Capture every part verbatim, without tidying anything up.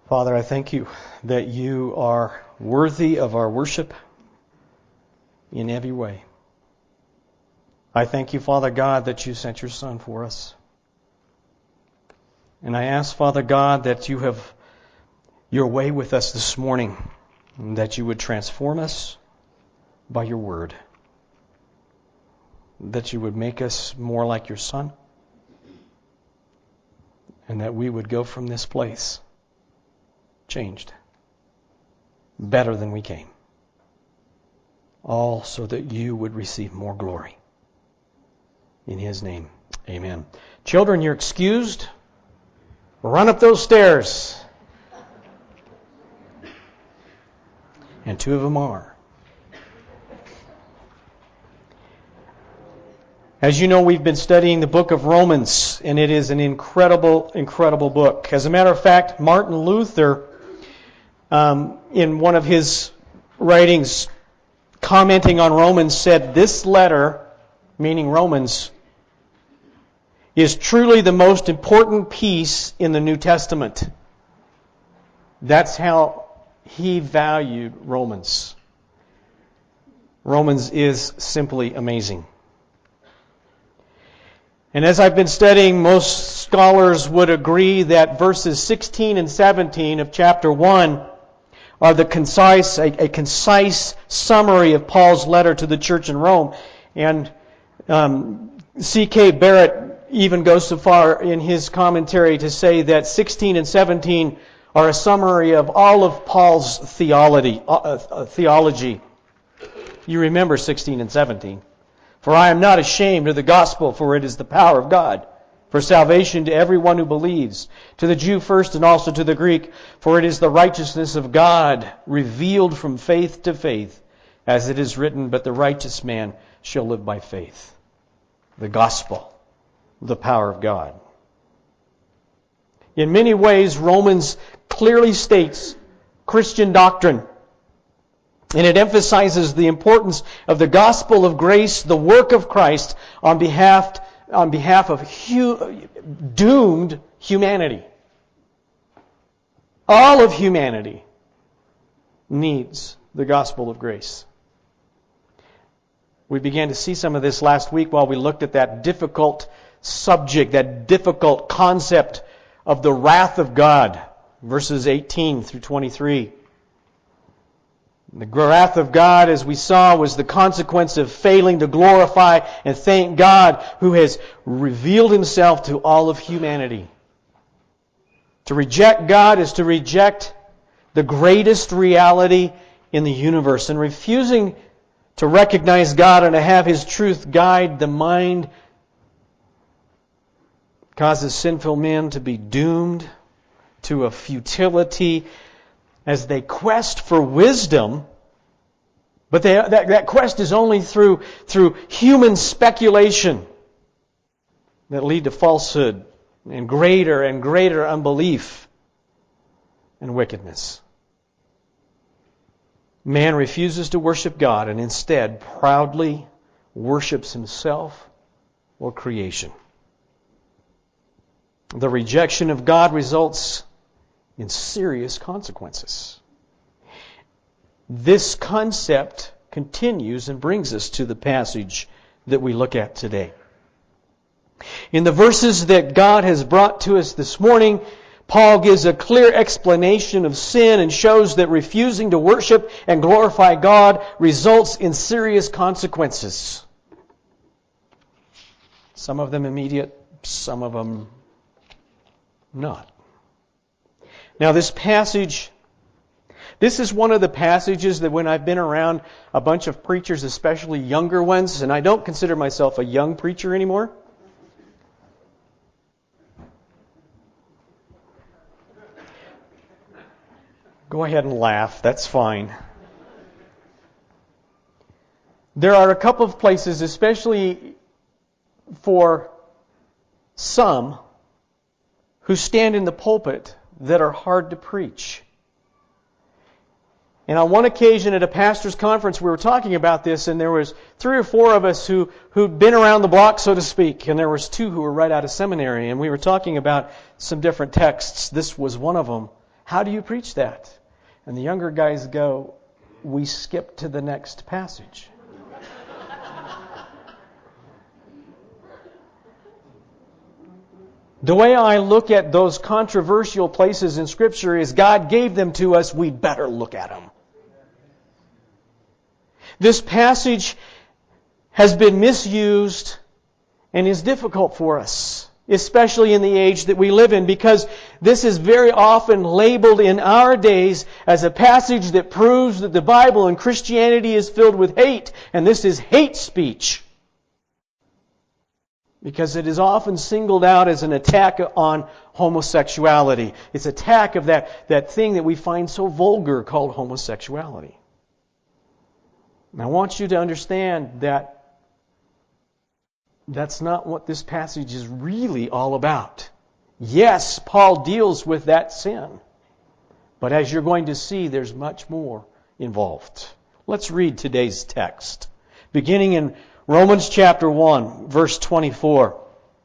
Father, I thank you that you are worthy of our worship in every way. I thank you, Father God, that you sent your Son for us. And I ask, Father God, that you have your way with us this morning, and that you would transform us by your word, that you would make us more like your Son, and that we would go from this place changed, better than we came, all so that you would receive more glory. In His name, amen. Children, you're excused. Run up those stairs. And two of them are. As you know, we've been studying the book of Romans, and it is an incredible, incredible book. As a matter of fact, Martin Luther, um, in one of his writings, commenting on Romans, said, "This letter," meaning Romans, "is truly the most important piece in the New Testament." That's how he valued Romans. Romans is simply amazing. And as I've been studying, most scholars would agree that verses sixteen and seventeen of chapter one are the concise, a, a concise summary of Paul's letter to the church in Rome. And um, C K Barrett even goes so far in his commentary to say that sixteen and seventeen are a summary of all of Paul's theology. Uh, uh, theology. You remember sixteen and seventeen. "For I am not ashamed of the gospel, for it is the power of God for salvation to everyone who believes, to the Jew first and also to the Greek, for it is the righteousness of God revealed from faith to faith, as it is written, but the righteous man shall live by faith." The gospel, the power of God. In many ways, Romans clearly states Christian doctrine. And it emphasizes the importance of the gospel of grace, the work of Christ, on behalf, on behalf of hu- doomed humanity. All of humanity needs the gospel of grace. We began to see some of this last week while we looked at that difficult subject, that difficult concept of the wrath of God, verses eighteen through twenty-three. The wrath of God, as we saw, was the consequence of failing to glorify and thank God, who has revealed Himself to all of humanity. To reject God is to reject the greatest reality in the universe, and refusing to recognize God and to have His truth guide the mind causes sinful men to be doomed to a futility as they quest for wisdom, but they, that, that quest is only through, through human speculation that lead to falsehood and greater and greater unbelief and wickedness. Man refuses to worship God and instead proudly worships himself or creation. The rejection of God results in serious consequences. This concept continues and brings us to the passage that we look at today. In the verses that God has brought to us this morning, Paul gives a clear explanation of sin and shows that refusing to worship and glorify God results in serious consequences. Some of them immediate, some of them not. Now this passage, this is one of the passages that when I've been around a bunch of preachers, especially younger ones, and I don't consider myself a young preacher anymore. Go ahead and laugh, that's fine. There are a couple of places, especially for some, who stand in the pulpit that are hard to preach. And on one occasion at a pastor's conference, we were talking about this, and there was three or four of us who, who'd been around the block, so to speak, and there was two who were right out of seminary, and we were talking about some different texts. This was one of them. how do you preach that? And the younger guys go, we skip to the next passage. The way I look at those controversial places in Scripture is God gave them to us, we'd better look at them. This passage has been misused and is difficult for us, especially in the age that we live in, because this is very often labeled in our days as a passage that proves that the Bible and Christianity is filled with hate, and this is hate speech. Because it is often singled out as an attack on homosexuality. It's an attack of that, that thing that we find so vulgar called homosexuality. And I want you to understand that that's not what this passage is really all about. Yes, Paul deals with that sin. But as you're going to see, there's much more involved. Let's read today's text. Beginning in Romans chapter one, verse twenty-four.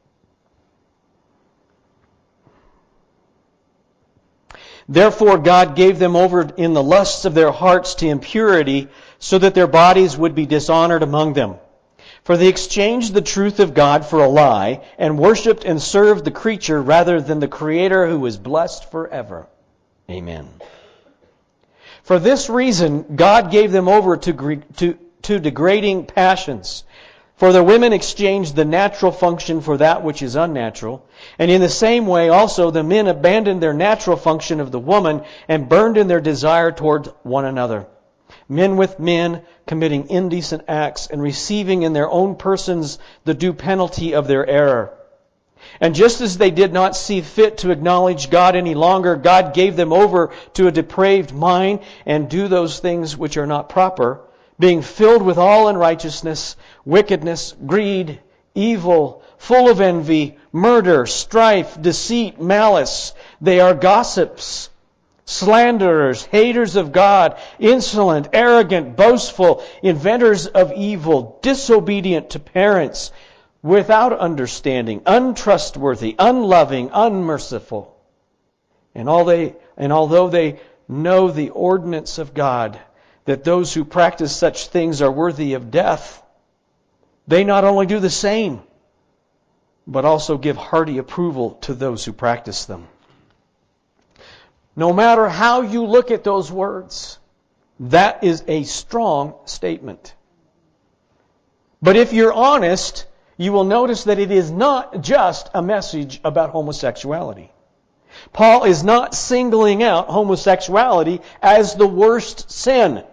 Therefore God gave them over in the lusts of their hearts to impurity, so that their bodies would be dishonored among them. For they exchanged the truth of God for a lie, and worshipped and served the creature rather than the Creator, who is blessed forever. Amen. For this reason God gave them over to, to, to degrading passions. For the women exchanged the natural function for that which is unnatural. And in the same way also the men abandoned their natural function of the woman and burned in their desire toward one another. Men with men committing indecent acts and receiving in their own persons the due penalty of their error. And just as they did not see fit to acknowledge God any longer, God gave them over to a depraved mind and do those things which are not proper, being filled with all unrighteousness, wickedness, greed, evil, full of envy, murder, strife, deceit, malice. They are gossips, slanderers, haters of God, insolent, arrogant, boastful, inventors of evil, disobedient to parents, without understanding, untrustworthy, unloving, unmerciful. And all they, and although they know the ordinance of God, that those who practice such things are worthy of death, they not only do the same, but also give hearty approval to those who practice them. No matter how you look at those words, that is a strong statement. But if you're honest, you will notice that it is not just a message about homosexuality. Paul is not singling out homosexuality as the worst sin.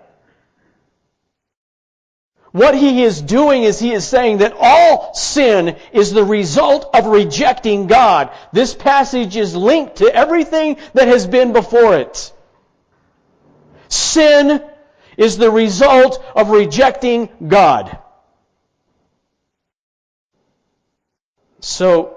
What he is doing is he is saying that all sin is the result of rejecting God. This passage is linked to everything that has been before it. Sin is the result of rejecting God. So,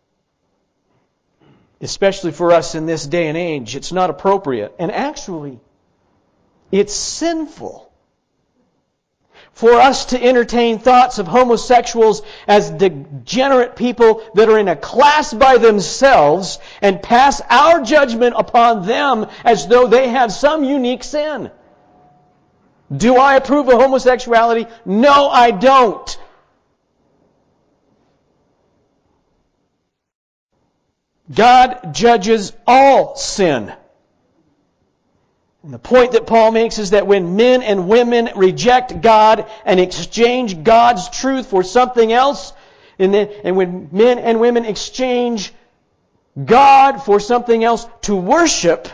especially for us in this day and age, it's not appropriate. And actually, it's sinful for us to entertain thoughts of homosexuals as degenerate people that are in a class by themselves and pass our judgment upon them as though they have some unique sin. Do I approve of homosexuality? No, I don't. God judges all sin. And the point that Paul makes is that when men and women reject God and exchange God's truth for something else, and, then, and when men and women exchange God for something else to worship,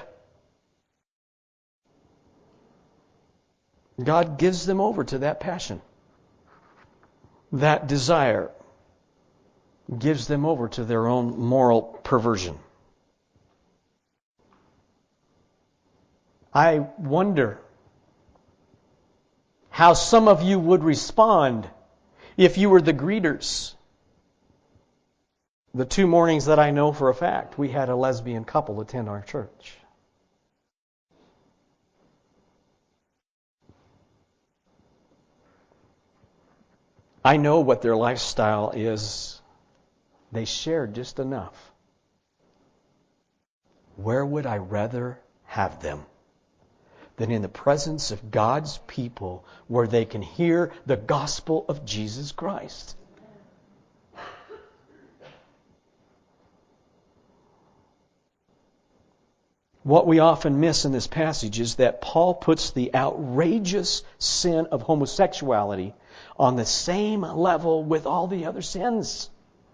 God gives them over to that passion, that desire, gives them over to their own moral perversion. I wonder how some of you would respond if you were the greeters. The two mornings that I know for a fact, we had a lesbian couple attend our church. I know what their lifestyle is. They shared just enough. Where would I rather have them than in the presence of God's people where they can hear the gospel of Jesus Christ. What we often miss in this passage is that Paul puts the outrageous sin of homosexuality on the same level with all the other sins.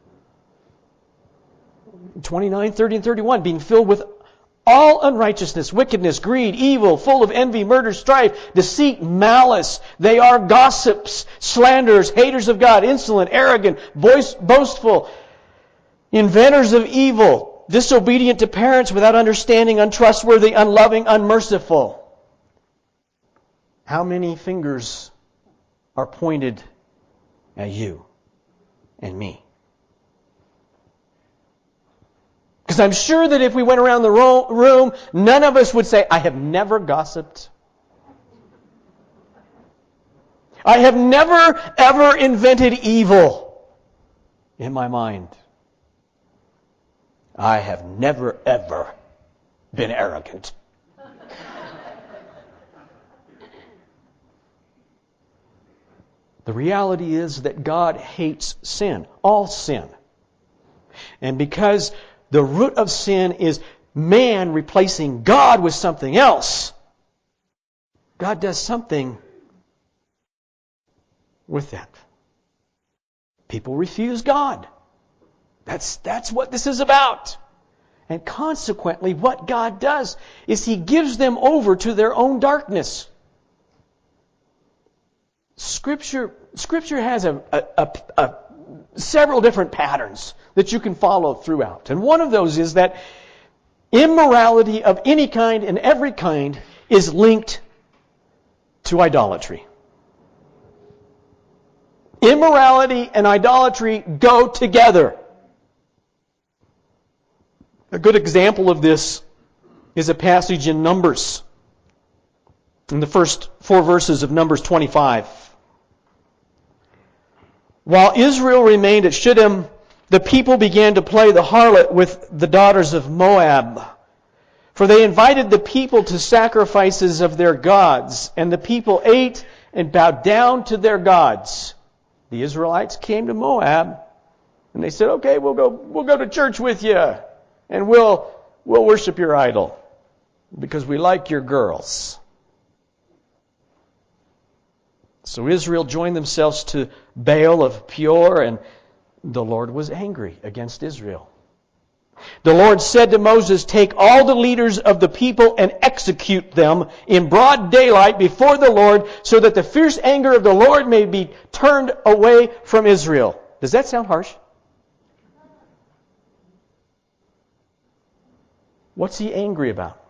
twenty-nine, thirty, and thirty-one, being filled with all unrighteousness, wickedness, greed, evil, full of envy, murder, strife, deceit, malice. They are gossips, slanderers, haters of God, insolent, arrogant, boastful, inventors of evil, disobedient to parents, without understanding, untrustworthy, unloving, unmerciful. How many fingers are pointed at you and me? Because I'm sure that if we went around the room, none of us would say, I have never gossiped. I have never, ever invented evil in my mind. I have never, ever been arrogant. The reality is that God hates sin, all sin. And because the root of sin is man replacing God with something else, God does something with that. People refuse God. That's, that's what this is about. And consequently, what God does is He gives them over to their own darkness. Scripture, Scripture has a, a, a, a several different patterns that you can follow throughout. And one of those is that immorality of any kind and every kind is linked to idolatry. Immorality and idolatry go together. A good example of this is a passage in Numbers, in the first four verses of Numbers twenty-five. While Israel remained at Shittim, the people began to play the harlot with the daughters of Moab. For they invited the people to sacrifices of their gods, and the people ate and bowed down to their gods. The Israelites came to Moab, and they said, okay, we'll go, we'll go to church with you, and we'll, we'll worship your idol, because we like your girls. So Israel joined themselves to Baal of Peor, and the Lord was angry against Israel. The Lord said to Moses, take all the leaders of the people and execute them in broad daylight before the Lord, so that the fierce anger of the Lord may be turned away from Israel. Does that sound harsh? What's He angry about?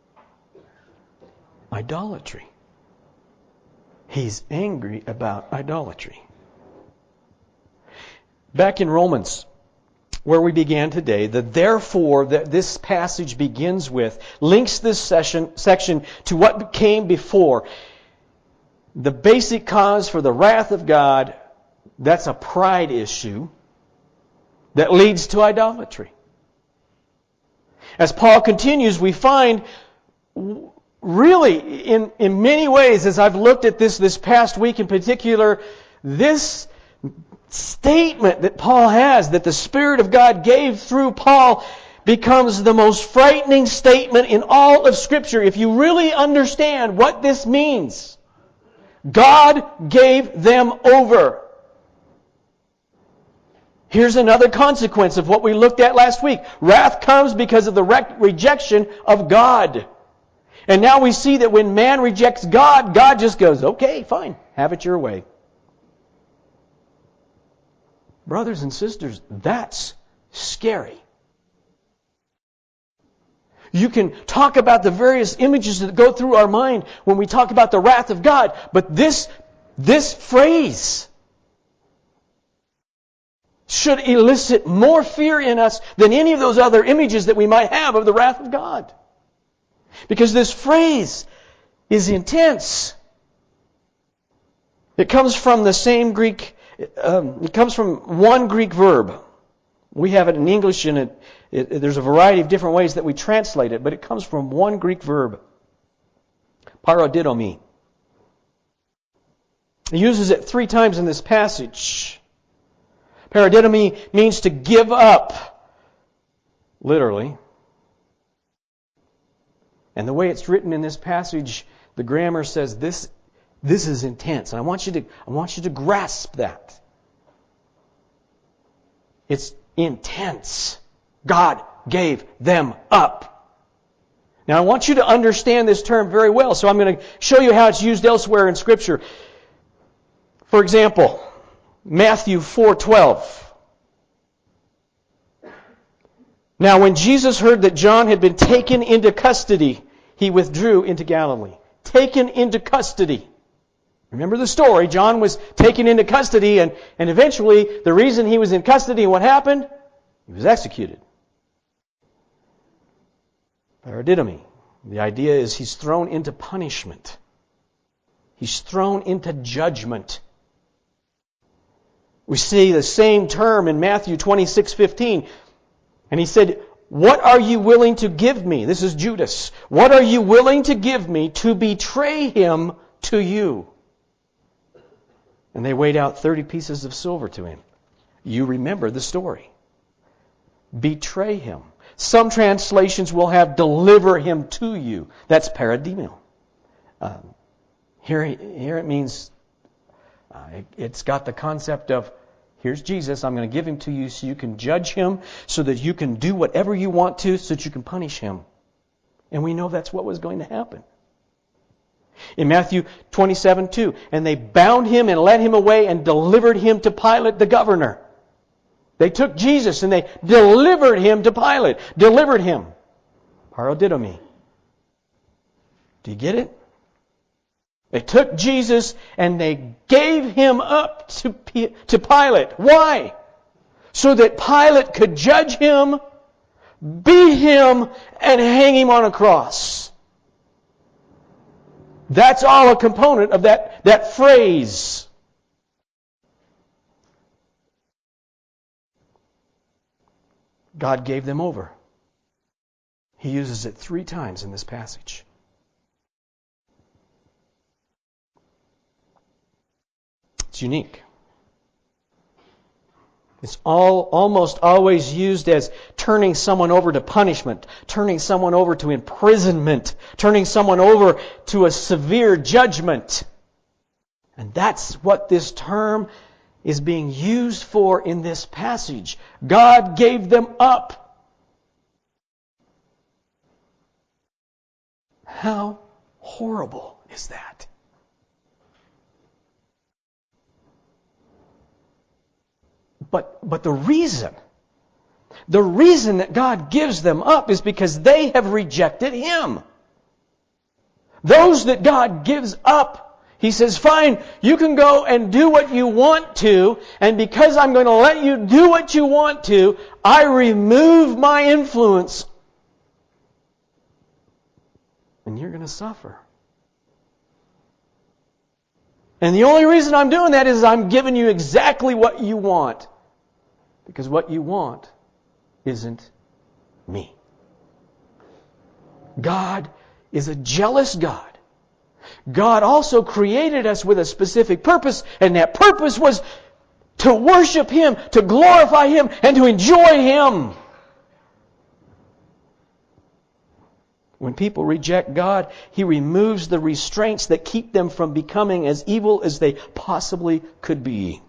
Idolatry. He's angry about idolatry. Back in Romans, where we began today, the therefore that this passage begins with links this session, section to what came before. The basic cause for the wrath of God, that's a pride issue that leads to idolatry. As Paul continues, we find really, in, in many ways, as I've looked at this this past week in particular, this statement that Paul has, that the Spirit of God gave through Paul, becomes the most frightening statement in all of Scripture. If you really understand what this means, God gave them over. Here's another consequence of what we looked at last week. Wrath comes because of the re- rejection of God. And now we see that when man rejects God, God just goes, okay, fine, have it your way. Brothers and sisters, that's scary. You can talk about the various images that go through our mind when we talk about the wrath of God, but this, this phrase should elicit more fear in us than any of those other images that we might have of the wrath of God. Because this phrase is intense. It comes from the same Greek, um, it comes from one Greek verb. We have it in English and it, It, it, there's a variety of different ways that we translate it, but it comes from one Greek verb, paradidomi. He uses it three times in this passage. Paradidomi means to give up, literally. And the way it's written in this passage, the grammar says this, this is intense. And I want you to, I want you to grasp that. It's intense. God gave them up. Now I want you to understand this term very well, so I'm going to show you how it's used elsewhere in Scripture. For example, Matthew four twelve. Now when Jesus heard that John had been taken into custody, he withdrew into Galilee. Taken into custody. Remember the story. John was taken into custody, and, and eventually the reason he was in custody, what happened? He was executed. Paradidomi. The idea is he's thrown into punishment. He's thrown into judgment. We see the same term in Matthew twenty-six fifteen. And he said, "What are you willing to give me?" This is Judas. "What are you willing to give me to betray him to you?" And they weighed out thirty pieces of silver to him. You remember the story. Betray him. Some translations will have deliver him to you. That's parademio. Um, here, here it means, uh, it, it's got the concept of, here's Jesus, I'm going to give him to you so you can judge him, so that you can do whatever you want to, so that you can punish him. And we know that's what was going to happen. In Matthew twenty-seven two, and they bound him and led him away and delivered him to Pilate the governor. They took Jesus and they delivered him to Pilate. Delivered him. Paradidomi. Do you get it? They took Jesus and they gave him up to, to Pilate. Why? So that Pilate could judge him, beat him, and hang him on a cross. That's all a component of that, that phrase. God gave them over. He uses it three times in this passage. It's unique. It's all almost always used as turning someone over to punishment, turning someone over to imprisonment, turning someone over to a severe judgment. And that's what this term is being used for in this passage. God gave them up. How horrible is that? But, but the reason, the reason that God gives them up is because they have rejected Him. Those that God gives up, He says, fine, you can go and do what you want to, and because I'm going to let you do what you want to, I remove my influence. And you're going to suffer. And the only reason I'm doing that is I'm giving you exactly what you want. Because what you want isn't me. God is a jealous God. God also created us with a specific purpose, and that purpose was to worship Him, to glorify Him, and to enjoy Him. When people reject God, He removes the restraints that keep them from becoming as evil as they possibly could be.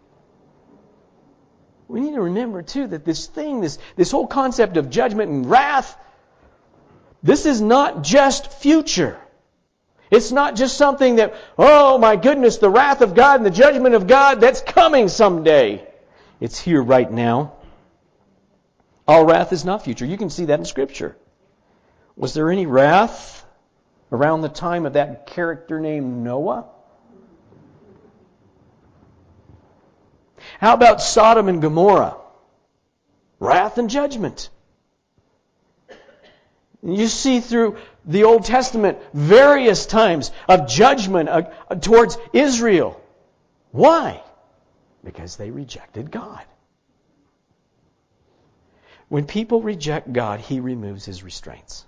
We need to remember, too, that this thing, this, this whole concept of judgment and wrath, this is not just future. It's not just something that, oh my goodness, the wrath of God and the judgment of God, that's coming someday. It's here right now. All wrath is not future. You can see that in Scripture. Was there any wrath around the time of that character named Noah? How about Sodom and Gomorrah? Wrath and judgment. You see through the Old Testament various times of judgment uh, towards Israel. Why? Because they rejected God. When people reject God, He removes His restraints.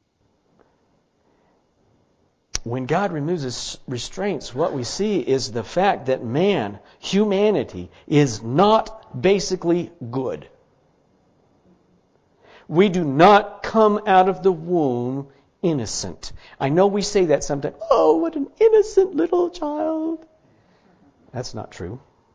When God removes His restraints, what we see is the fact that man, humanity, is not basically good. We do not come out of the womb innocent. I know we say that sometimes. Oh, what an innocent little child. That's not true.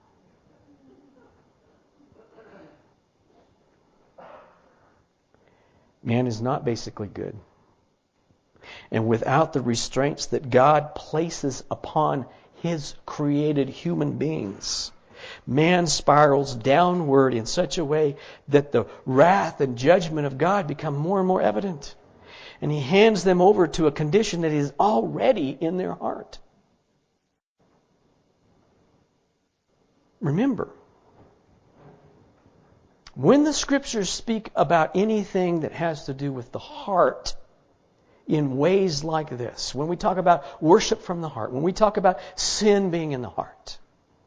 Man is not basically good. And without the restraints that God places upon His created human beings, man spirals downward in such a way that the wrath and judgment of God become more and more evident. And He hands them over to a condition that is already in their heart. Remember, when the Scriptures speak about anything that has to do with the heart in ways like this, when we talk about worship from the heart, when we talk about sin being in the heart,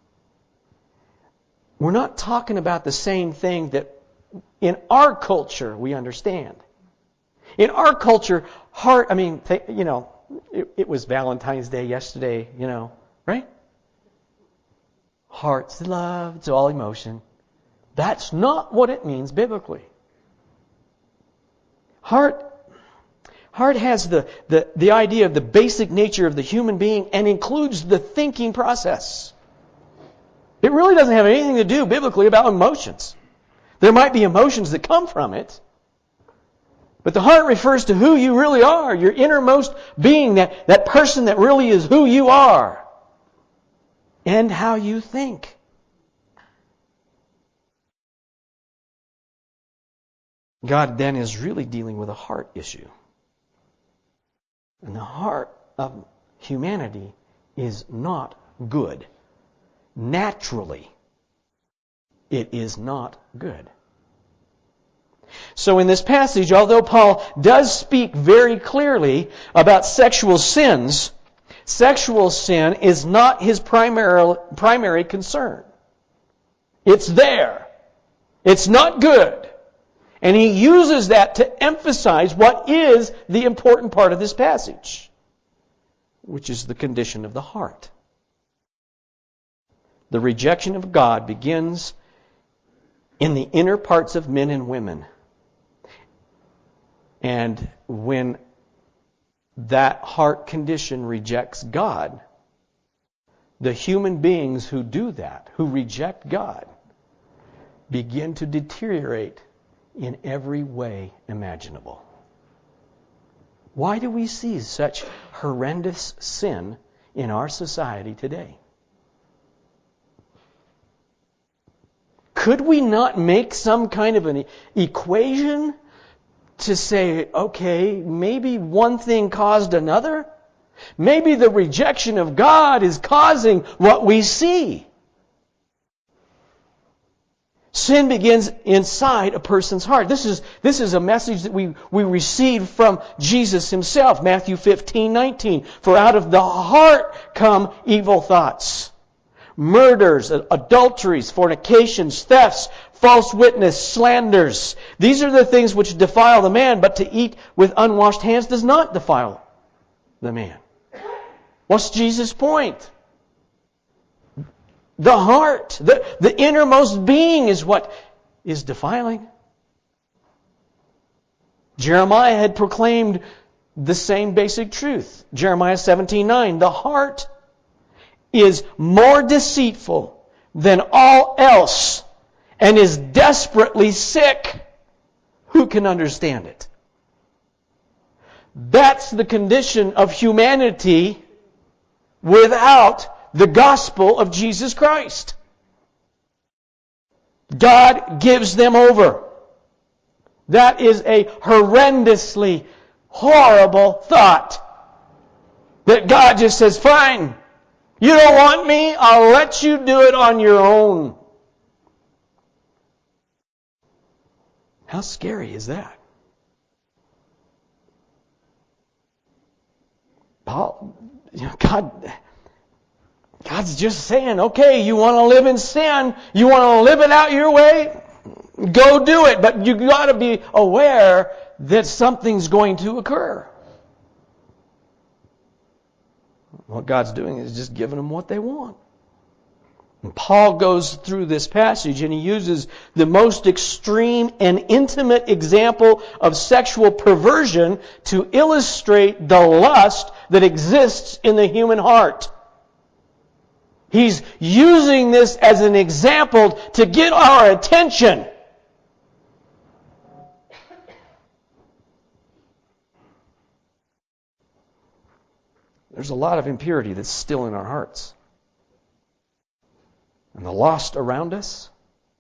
we're not talking about the same thing that in our culture we understand. In our culture, heart, I mean, you know, it, it was Valentine's Day yesterday, you know, right? Heart's love, it's all emotion. That's not what it means biblically. Heart, heart has the, the, the idea of the basic nature of the human being and includes the thinking process. It really doesn't have anything to do biblically about emotions. There might be emotions that come from it, but the heart refers to who you really are, your innermost being, that, that person that really is who you are, and how you think. God then is really dealing with a heart issue. And the heart of humanity is not good. Naturally, it is not good. So in this passage, although Paul does speak very clearly about sexual sins, sexual sin is not his primary, primary concern. It's there. It's not good. And he uses that to emphasize what is the important part of this passage, which is the condition of the heart. The rejection of God begins in the inner parts of men and women. And when that heart condition rejects God, the human beings who do that, who reject God, begin to deteriorate in every way imaginable. Why do we see such horrendous sin in our society today? Could we not make some kind of an equation to say, okay, maybe one thing caused another? Maybe the rejection of God is causing what we see. Sin begins inside a person's heart. This is, this is a message that we, we received from Jesus Himself. Matthew fifteen nineteen. For out of the heart come evil thoughts. Murders, adulteries, fornications, thefts, false witness, slanders. These are the things which defile the man, but to eat with unwashed hands does not defile the man. What's Jesus' point? The heart, the, the innermost being is what is defiling. Jeremiah had proclaimed the same basic truth. Jeremiah seventeen nine, the heart is more deceitful than all else and is desperately sick. Who can understand it? That's the condition of humanity without the gospel of Jesus Christ. God gives them over. That is a horrendously horrible thought. That God just says, fine, you don't want me, I'll let you do it on your own. How scary is that? Paul, you know, God... God's just saying, okay, you want to live in sin? You want to live it out your way? Go do it, but you got to be aware that something's going to occur. What God's doing is just giving them what they want. And Paul goes through this passage and he uses the most extreme and intimate example of sexual perversion to illustrate the lust that exists in the human heart. He's using this as an example to get our attention. There's a lot of impurity that's still in our hearts. And the lost around us.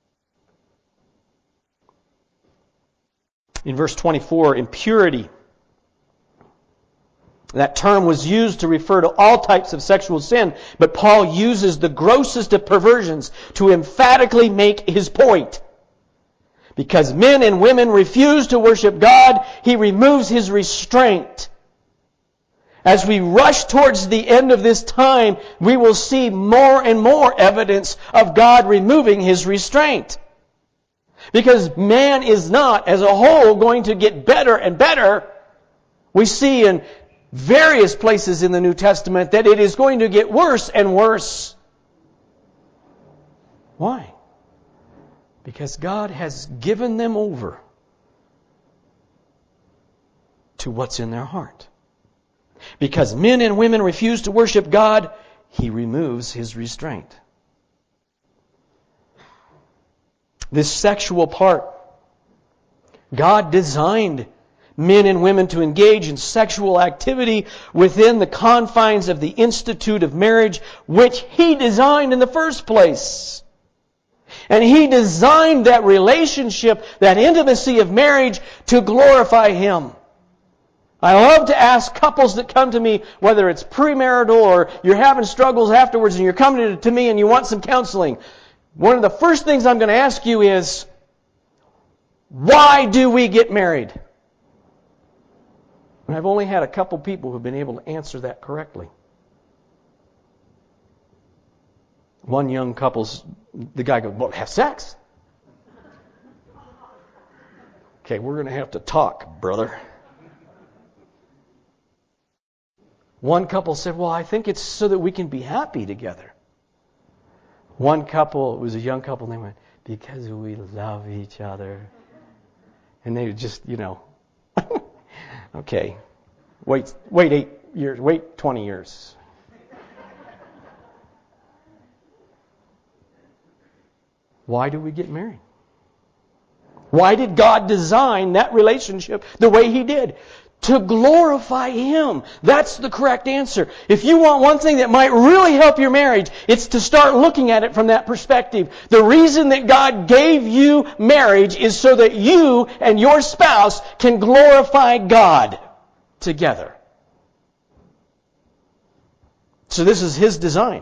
In verse twenty-four, impurity. That term was used to refer to all types of sexual sin, but Paul uses the grossest of perversions to emphatically make his point. Because men and women refuse to worship God, he removes his restraint. As we rush towards the end of this time, we will see more and more evidence of God removing his restraint. Because man is not, as a whole, going to get better and better. We see in various places in the New Testament that it is going to get worse and worse. Why? Because God has given them over to what's in their heart. Because men and women refuse to worship God, he removes his restraint. This sexual part, God designed men and women to engage in sexual activity within the confines of the institute of marriage, which he designed in the first place. And he designed that relationship, that intimacy of marriage, to glorify him. I love to ask couples that come to me, whether it's premarital or you're having struggles afterwards and you're coming to me and you want some counseling. One of the first things I'm going to ask you is, why do we get married? And I've only had a couple people who've been able to answer that correctly. One young couple's, the guy goes, well, have sex. Okay, we're going to have to talk, brother. One couple said, well, I think it's so that we can be happy together. One couple, it was a young couple, and they went, because we love each other. And they just, you know, okay, wait, wait eight years, wait twenty years. Why do we get married? Why did God design that relationship the way He did? To glorify Him. That's the correct answer. If you want one thing that might really help your marriage, it's to start looking at it from that perspective. The reason that God gave you marriage is so that you and your spouse can glorify God together. So this is His design.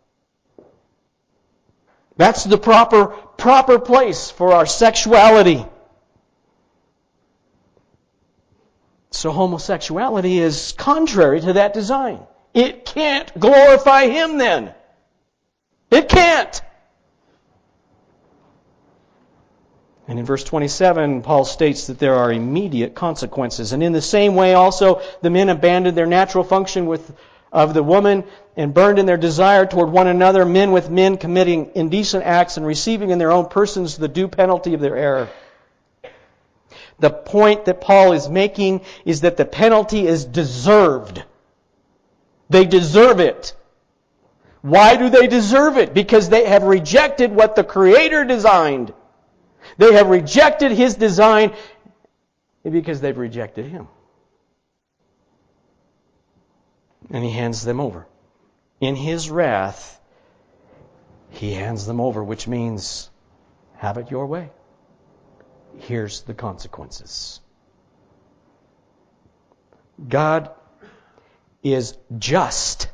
That's the proper, proper place for our sexuality. So homosexuality is contrary to that design. It can't glorify Him then. It can't. And in verse twenty-seven, Paul states that there are immediate consequences. And in the same way also, the men abandoned their natural function with of the woman and burned in their desire toward one another, men with men committing indecent acts and receiving in their own persons the due penalty of their error. The point that Paul is making is that the penalty is deserved. They deserve it. Why do they deserve it? Because they have rejected what the Creator designed. They have rejected His design because they've rejected Him. And He hands them over. In His wrath, He hands them over, which means, have it your way. Here's the consequences. God is just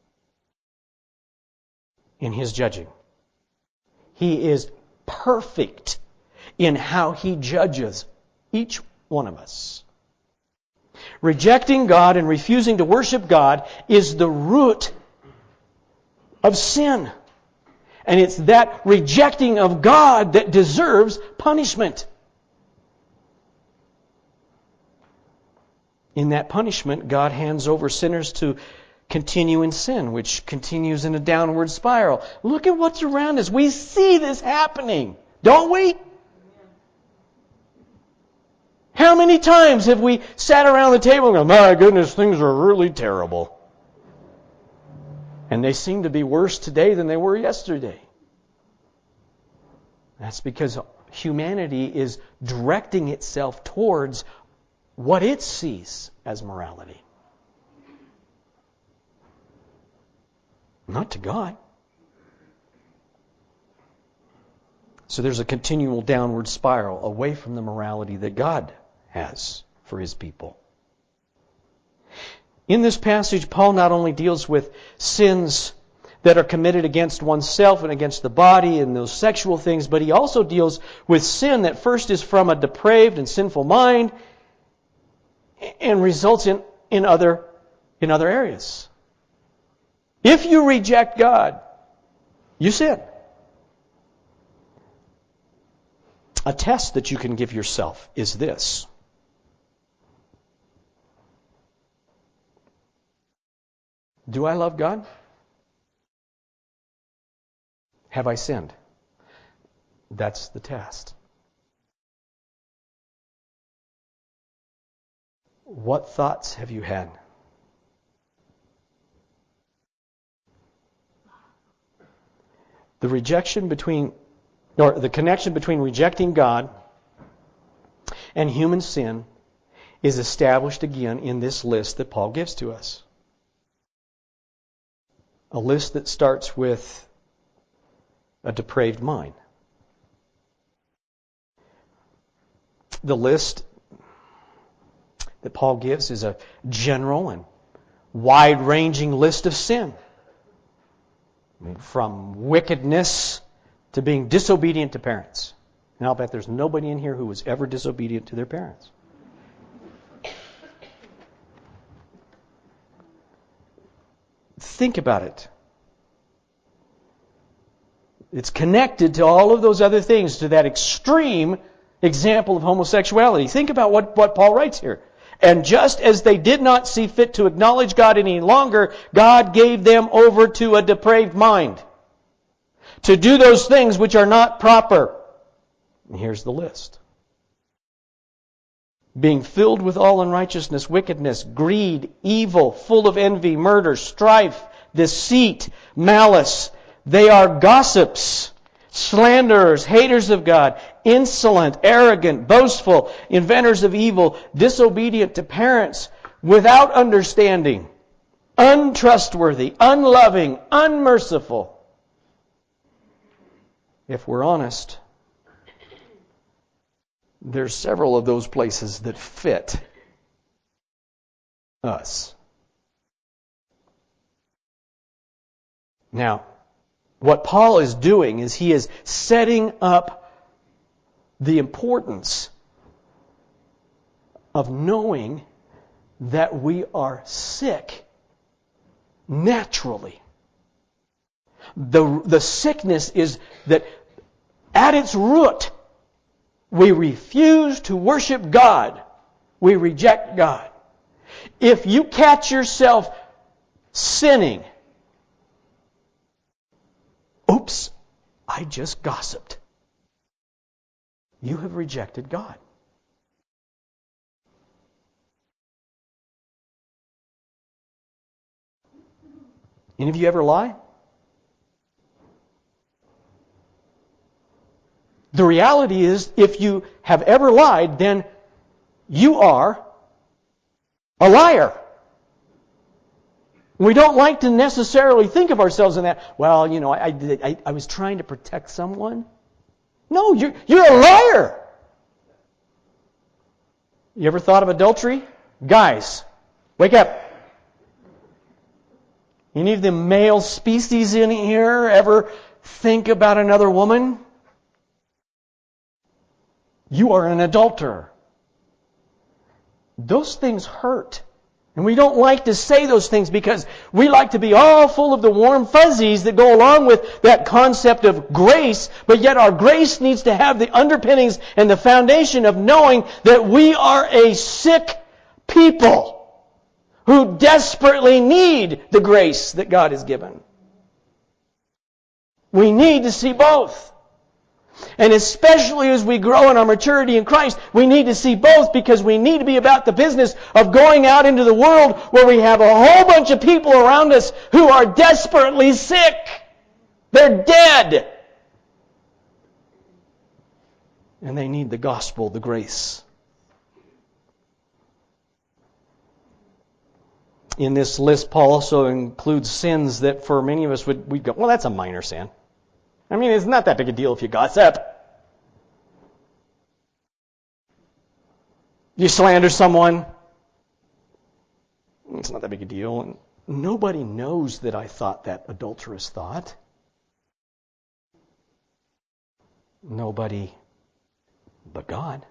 in His judging. He is perfect in how He judges each one of us. Rejecting God and refusing to worship God is the root of sin. And it's that rejecting of God that deserves punishment. In that punishment, God hands over sinners to continue in sin, which continues in a downward spiral. Look at what's around us. We see this happening, don't we? How many times have we sat around the table and gone, my goodness, things are really terrible. And they seem to be worse today than they were yesterday. That's because humanity is directing itself towards what it sees as morality. Not to God. So there's a continual downward spiral away from the morality that God has for His people. In this passage, Paul not only deals with sins that are committed against oneself and against the body and those sexual things, but he also deals with sin that first is from a depraved and sinful mind and results in, in other in other areas. If you reject God, you sin. A test that you can give yourself is this. Do I love God? Have I sinned? That's the test. What thoughts have you had? The rejection between, or the connection between rejecting God and human sin is established again in this list that Paul gives to us. A list that starts with a depraved mind. The list that Paul gives is a general and wide-ranging list of sin. From wickedness to being disobedient to parents. And I'll bet there's nobody in here who was ever disobedient to their parents. Think about it. It's connected to all of those other things, to that extreme example of homosexuality. Think about what, what Paul writes here. And just as they did not see fit to acknowledge God any longer, God gave them over to a depraved mind, to do those things which are not proper. And here's the list. Being filled with all unrighteousness, wickedness, greed, evil, full of envy, murder, strife, deceit, malice. They are gossips, slanderers, haters of God, insolent, arrogant, boastful, inventors of evil, disobedient to parents, without understanding, untrustworthy, unloving, unmerciful. If we're honest, there's several of those places that fit us. Now, what Paul is doing is he is setting up the importance of knowing that we are sick naturally. The, the sickness is that at its root, we refuse to worship God. We reject God. If you catch yourself sinning, oops, I just gossiped. You have rejected God. Any of you ever lie? The reality is, if you have ever lied, then you are a liar. We don't like to necessarily think of ourselves in that, well, you know, I, I, I was trying to protect someone. No, you're, you're a liar. You ever thought of adultery? Guys, wake up. Any of the male species in here ever think about another woman? You are an adulterer. Those things hurt. And we don't like to say those things because we like to be all full of the warm fuzzies that go along with that concept of grace, but yet our grace needs to have the underpinnings and the foundation of knowing that we are a sick people who desperately need the grace that God has given. We need to see both. And especially as we grow in our maturity in Christ, we need to see both because we need to be about the business of going out into the world where we have a whole bunch of people around us who are desperately sick. They're dead. And they need the gospel, the grace. In this list, Paul also includes sins that for many of us would we'd go, well, that's a minor sin. I mean, it's not that big a deal if you gossip. You slander someone. It's not that big a deal. And nobody knows that I thought that adulterous thought. Nobody but God.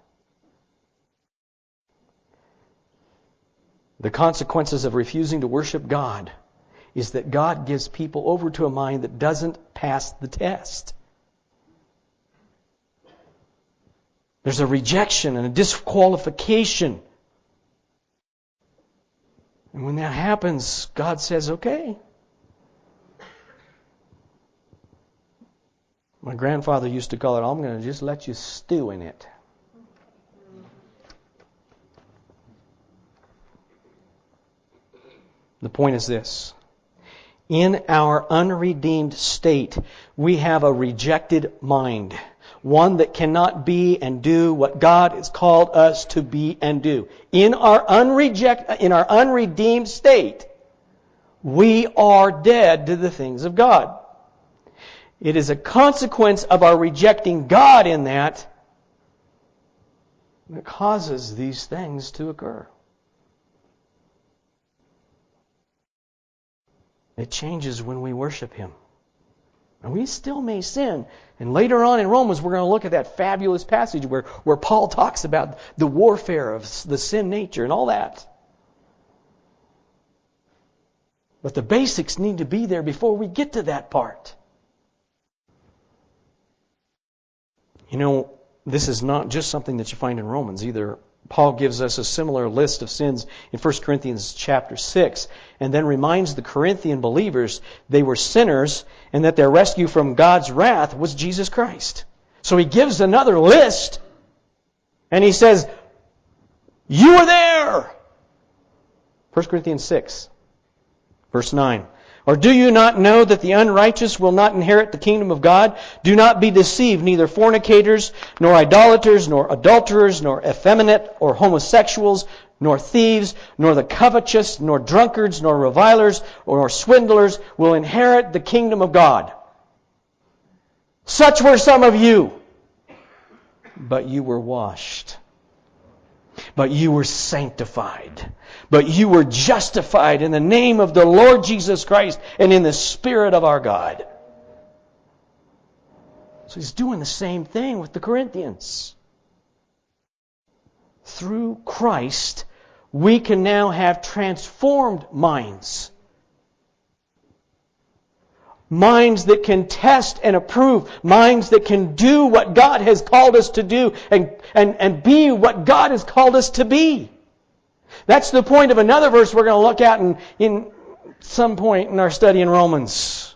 The consequences of refusing to worship God is that God gives people over to a mind that doesn't pass the test. There's a rejection and a disqualification. And when that happens, God says, okay. My grandfather used to call it, I'm going to just let you stew in it. The point is this. In our unredeemed state, we have a rejected mind. One that cannot be and do what God has called us to be and do. In our unreject, in our unredeemed state, we are dead to the things of God. It is a consequence of our rejecting God in that that causes these things to occur. It changes when we worship Him. And we still may sin. And later on in Romans, we're going to look at that fabulous passage where, where Paul talks about the warfare of the sin nature and all that. But the basics need to be there before we get to that part. You know, this is not just something that you find in Romans either. Paul gives us a similar list of sins in First Corinthians chapter six, and then reminds the Corinthian believers they were sinners and that their rescue from God's wrath was Jesus Christ. So he gives another list, and he says, you were there! First Corinthians six, verse nine. Or do you not know that the unrighteous will not inherit the kingdom of God? Do not be deceived, neither fornicators, nor idolaters, nor adulterers, nor effeminate, or homosexuals, nor thieves, nor the covetous, nor drunkards, nor revilers, or swindlers will inherit the kingdom of God. Such were some of you. But you were washed. But you were sanctified. But you were justified in the name of the Lord Jesus Christ and in the Spirit of our God. So he's doing the same thing with the Corinthians. Through Christ, we can now have transformed minds. Minds that can test and approve. Minds that can do what God has called us to do and, and, and be what God has called us to be. That's the point of another verse we're going to look at in, in some point in our study in Romans.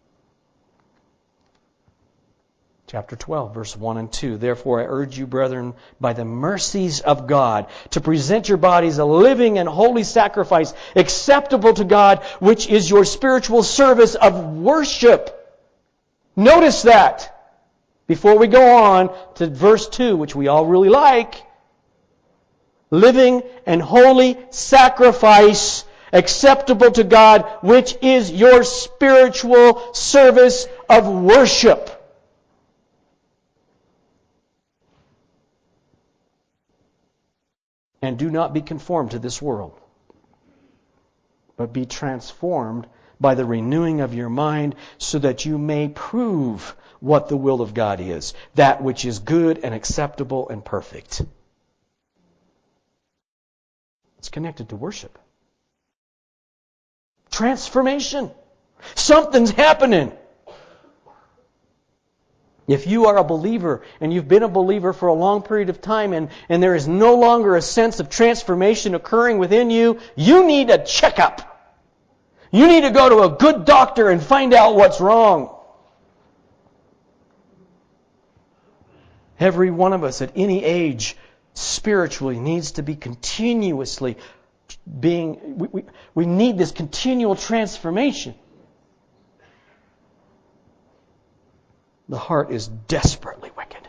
Chapter twelve, verse one and two. Therefore I urge you, brethren, by the mercies of God, to present your bodies a living and holy sacrifice, acceptable to God, which is your spiritual service of worship. Notice that. Before we go on to verse two, which we all really like. Living and holy sacrifice, acceptable to God, which is your spiritual service of worship. And do not be conformed to this world, but be transformed by the renewing of your mind, so that you may prove what the will of God is, that which is good and acceptable and perfect. It's connected to worship. transformation. Something's happening. If you are a believer and you've been a believer for a long period of time and, and there is no longer a sense of transformation occurring within you, you need a checkup. You need to go to a good doctor and find out what's wrong. Every one of us at any age spiritually needs to be continuously being, we, we, we need this continual transformation. The heart is desperately wicked.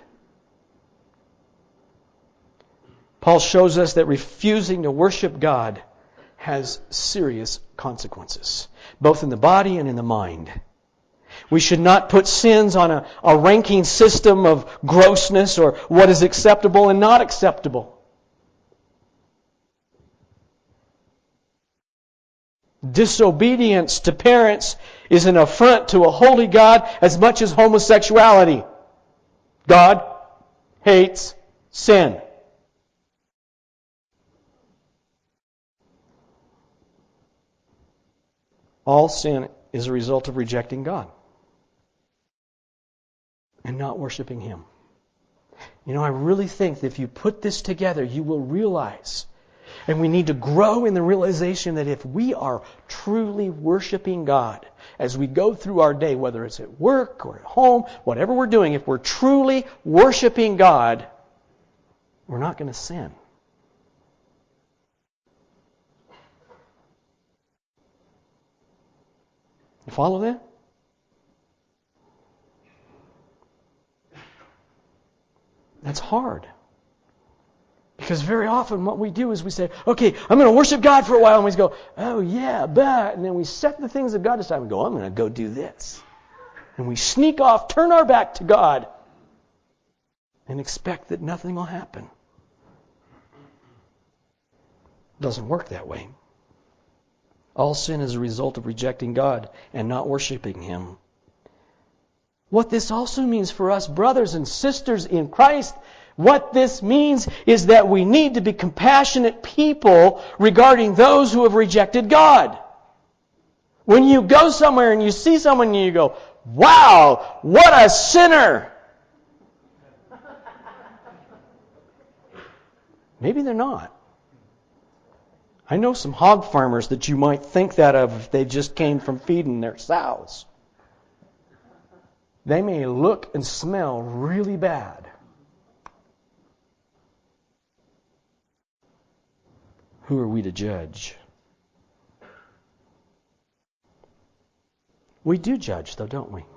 Paul shows us that refusing to worship God has serious consequences, both in the body and in the mind. We should not put sins on a, a ranking system of grossness or what is acceptable and not acceptable. Disobedience to parents is an affront to a holy God as much as homosexuality. God hates sin. All sin is a result of rejecting God and not worshiping Him. You know, I really think that if you put this together, you will realize, and we need to grow in the realization that if we are truly worshiping God as we go through our day, whether it's at work or at home, whatever we're doing, if we're truly worshiping God, we're not going to sin. You follow that? That's hard. Because very often what we do is we say, okay, I'm going to worship God for a while. And we go, oh yeah, but. And then we set the things of God aside and go, I'm going to go do this. And we sneak off, turn our back to God, and expect that nothing will happen. It doesn't work that way. All sin is a result of rejecting God and not worshiping Him. What this also means for us, brothers and sisters in Christ, what this means is that we need to be compassionate people regarding those who have rejected God. When you go somewhere and you see someone and you go, wow, what a sinner! Maybe they're not. I know some hog farmers that you might think that of if they just came from feeding their sows. They may look and smell really bad. Who are we to judge? We do judge, though, don't we?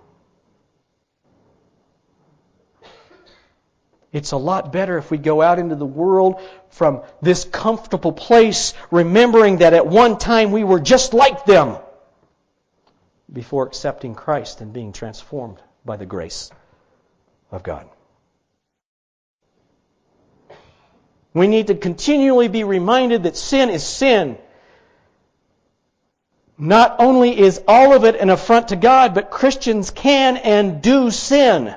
It's a lot better if we go out into the world from this comfortable place, remembering that at one time we were just like them, before accepting Christ and being transformed by the grace of God. We need to continually be reminded that sin is sin. Not only is all of it an affront to God, but Christians can and do sin.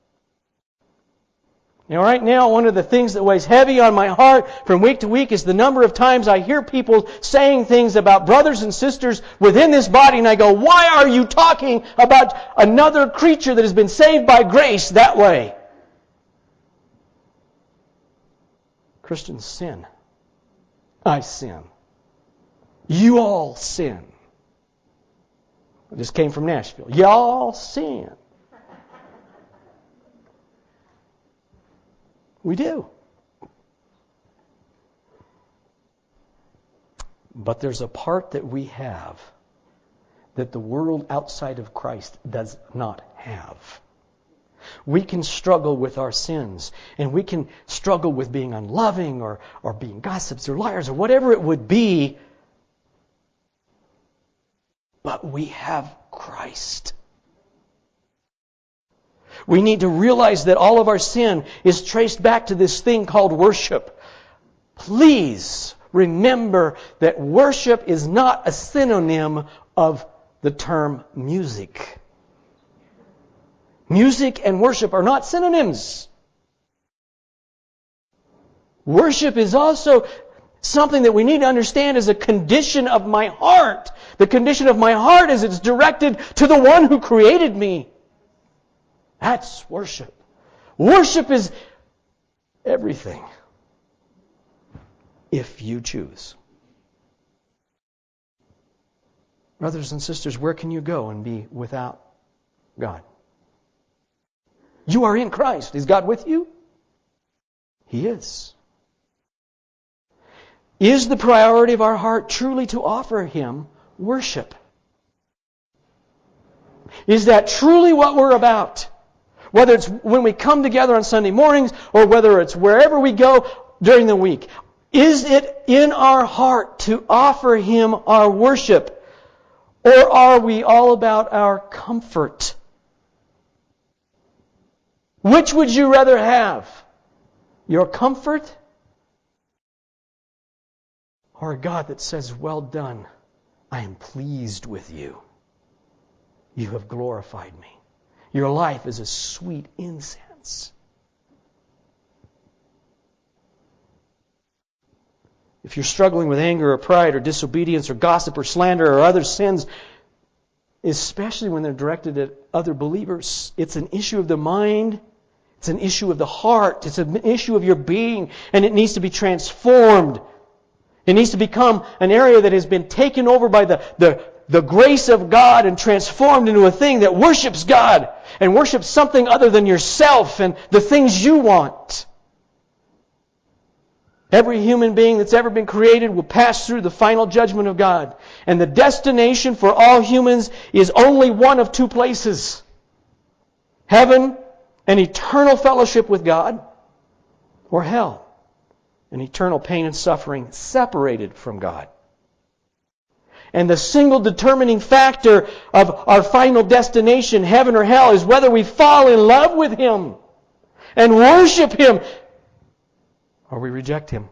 Now, right now, one of the things that weighs heavy on my heart from week to week is the number of times I hear people saying things about brothers and sisters within this body, and I go, why are you talking about another creature that has been saved by grace that way? Christians sin. I sin. You all sin. I just came from Nashville. Y'all sin. We do. But there's a part that we have that the world outside of Christ does not have. We can struggle with our sins, and we can struggle with being unloving or, or being gossips or liars or whatever it would be. But we have Christ. We need to realize that all of our sin is traced back to this thing called worship. Please remember that worship is not a synonym of the term music. Music and worship are not synonyms. Worship is also something that we need to understand is a condition of my heart. The condition of my heart is it's directed to the one who created me. That's worship. Worship is everything, if you choose. Brothers and sisters, where can you go and be without God? You are in Christ. Is God with you? He is. Is the priority of our heart truly to offer Him worship? Is that truly what we're about? Whether it's when we come together on Sunday mornings or whether it's wherever we go during the week. Is it in our heart to offer Him our worship? Or are we all about our comfort? Which would you rather have? Your comfort? Or a God that says, well done, I am pleased with you. You have glorified me. Your life is a sweet incense. If you're struggling with anger or pride or disobedience or gossip or slander or other sins, especially when they're directed at other believers, it's an issue of the mind, it's an issue of the heart, it's an issue of your being, and it needs to be transformed. It needs to become an area that has been taken over by the, the, the grace of God and transformed into a thing that worships God and worships something other than yourself and the things you want. Every human being that's ever been created will pass through the final judgment of God. And the destination for all humans is only one of two places. Heaven, an eternal fellowship with God, or hell, an eternal pain and suffering separated from God. And the single determining factor of our final destination, heaven or hell, is whether we fall in love with Him and worship Him or we reject Him.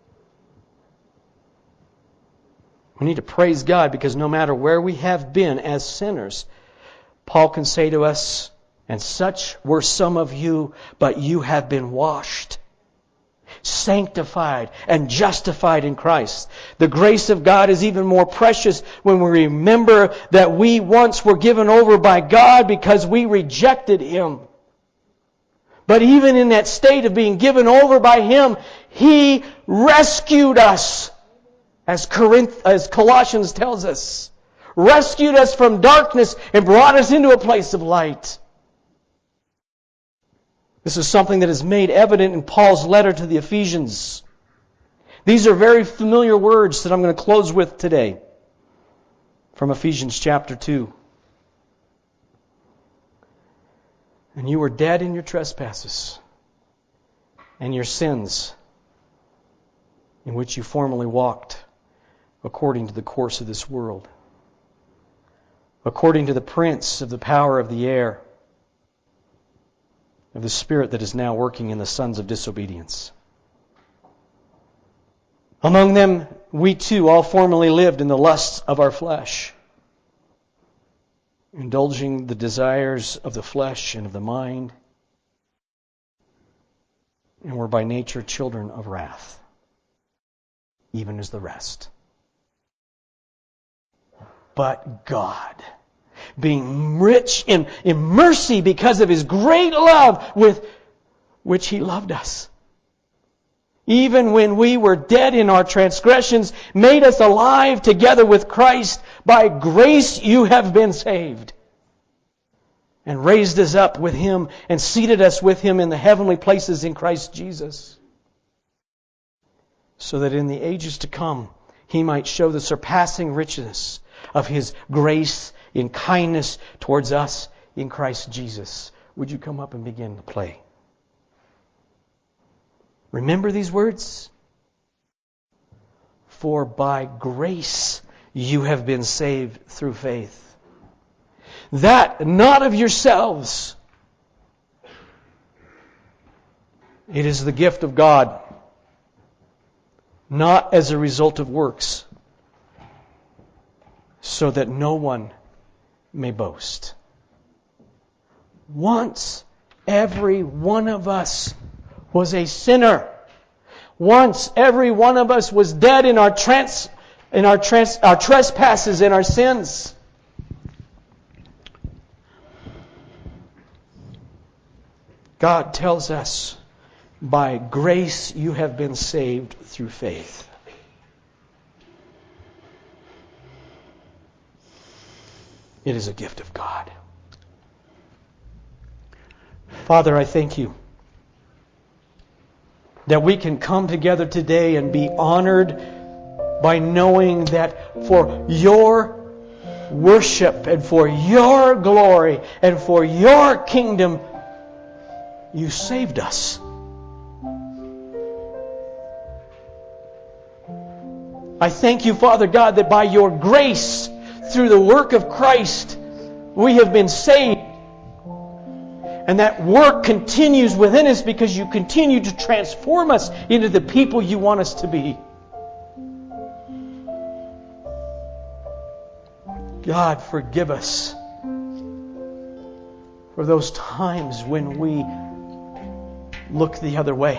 We need to praise God because no matter where we have been as sinners, Paul can say to us, and such were some of you, but you have been washed, sanctified, and justified in Christ. The grace of God is even more precious when we remember that we once were given over by God because we rejected Him. But even in that state of being given over by Him, He rescued us, as Corinth, as Colossians tells us. Rescued us from darkness and brought us into a place of light. This is something that is made evident in Paul's letter to the Ephesians. These are very familiar words that I'm going to close with today from Ephesians chapter two. And you were dead in your trespasses and your sins, in which you formerly walked according to the course of this world, according to the prince of the power of the air, of the spirit that is now working in the sons of disobedience. Among them, we too all formerly lived in the lusts of our flesh, indulging the desires of the flesh and of the mind, and were by nature children of wrath, even as the rest. But God, being rich in, in mercy because of His great love with which He loved us, even when we were dead in our transgressions, made us alive together with Christ. By grace you have been saved. And raised us up with Him and seated us with Him in the heavenly places in Christ Jesus. So that in the ages to come, He might show the surpassing richness of His grace in kindness towards us in Christ Jesus. Would you come up and begin to play? Remember these words? For by grace you have been saved through faith. That not of yourselves. It is the gift of God, not as a result of works, so that no one may boast. Once every one of us was a sinner. Once every one of us was dead in our trans, in our trans, our trespasses and our sins. God tells us, by grace you have been saved through faith. It is a gift of God. Father, I thank You that we can come together today and be honored by knowing that for Your worship and for Your glory and for Your kingdom, You saved us. I thank You, Father God, that by Your grace, through the work of Christ, we have been saved. And that work continues within us because You continue to transform us into the people You want us to be. God, forgive us for those times when we look the other way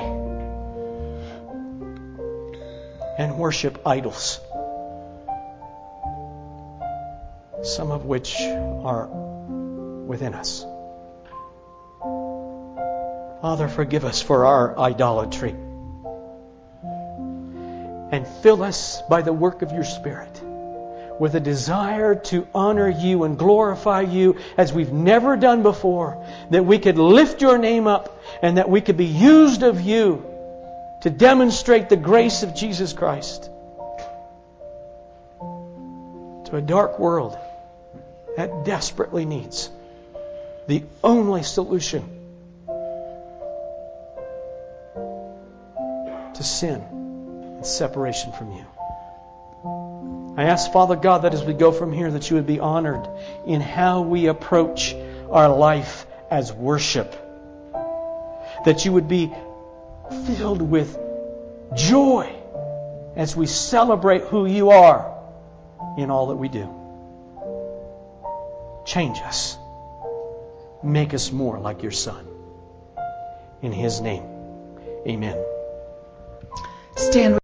and worship idols, some of which are within us. Father, forgive us for our idolatry. And fill us by the work of Your Spirit with a desire to honor You and glorify You as we've never done before. That we could lift Your name up and that we could be used of You to demonstrate the grace of Jesus Christ to a dark world that desperately needs the only solution to sin and separation from You. I ask, Father God, that as we go from here, that You would be honored in how we approach our life as worship. That You would be filled with joy as we celebrate who You are in all that we do. Change us. Make us more like Your Son. In His name, amen. Stand.